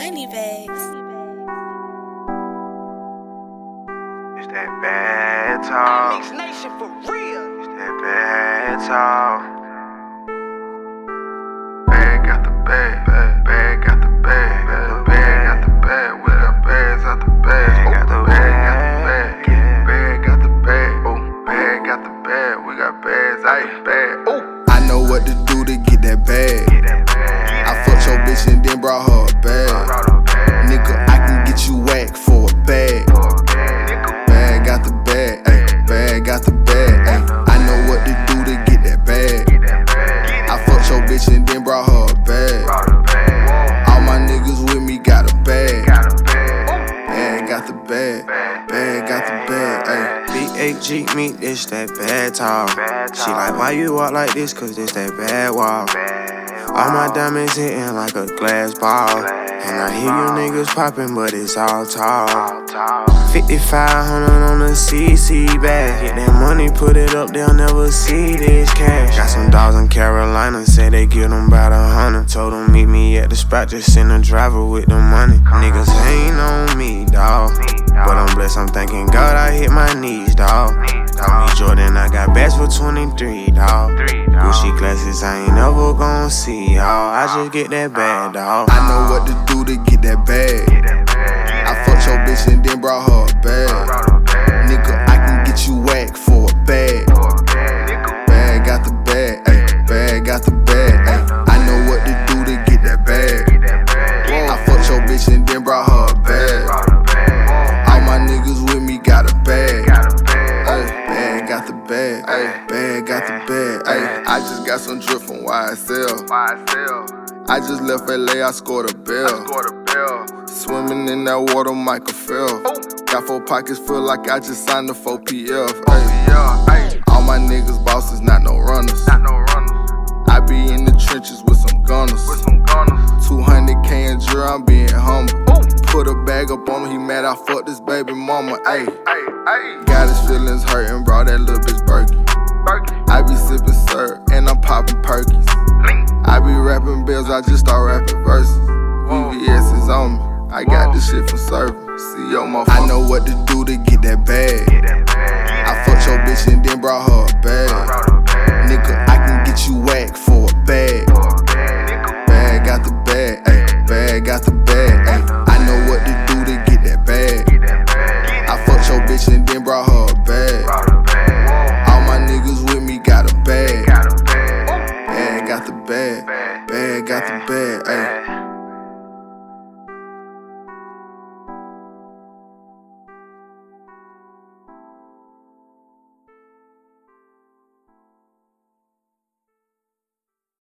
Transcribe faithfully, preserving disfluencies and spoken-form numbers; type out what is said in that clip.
Money bags. It's that bad talk. Mix Nation for real. It's that bad talk. Bag got the bag, bag, bag got the bag, bag, bag got the bag. We got bags out the bag. Got the bag, got the bag, bag got the bag. Oh, bag got the bag. We got bags out the bag. Oh, I know what to do to get that bag. I fucked your bitch and then brought her a bag. Nigga, I can get you whack for a bag. Bag got the bag, ayy. Bag got the bag, ayy. I know what to do to get that bag. I fucked your bitch and then brought her a bag. All my niggas with me got a bag. Bag got the bag, bag got the bag, ayy. B A G me, this that bad talk. She like, why you walk like this? Cause this that bad walk. All my diamonds hitting like a glass ball. And I hear you niggas popping, but it's all talk. fifty-five hundred on the C C bag. Get that money, put it up, they'll never see this cash. Got some dogs in Carolina, say they give them about a hundred. Told them meet me at the spot, just send a driver with the money. Niggas ain't on me, dawg. But I'm blessed, I'm thanking God I hit my knees, dawg. Call me Jordan, I got bats for twenty-three, dawg. Gucci glasses, I ain't never gon' see, y'all. I just get that bag, dawg. I know what to do to get that bag. I fucked your bitch and then brought her a bag. Nigga, I can get you whack for a bag. Bag got the bag, ayy. Bag got the bag, ayy. I know what to do to get that bag. I fucked your bitch and then brought her a bag. All my niggas with me got a bag. Ayy, bag got the bag, ayy. Bag got the bag, ayy. I just got some drip from Y S L. I just left L A, I scored a bill. Swimming in that water, Michael Phelps. Got four pockets full like I just signed the four P F. Ay. All my niggas bosses, not no runners. I be in the trenches with some gunners. two hundred K in drill, I'm being humble. Put a bag up on him, he mad I fucked this baby mama. Ay. Got his feelings hurting, brought that little bitch Berkey. I be sipping syrup and I'm popping perkies. I be rapping bills, I just start rapping verses. V V S is on me, I got this shit from serving. See yo, motherfucker. I know what to do to get that bag. I fucked your bitch and then brought her a bag. Nigga, I can get you whack for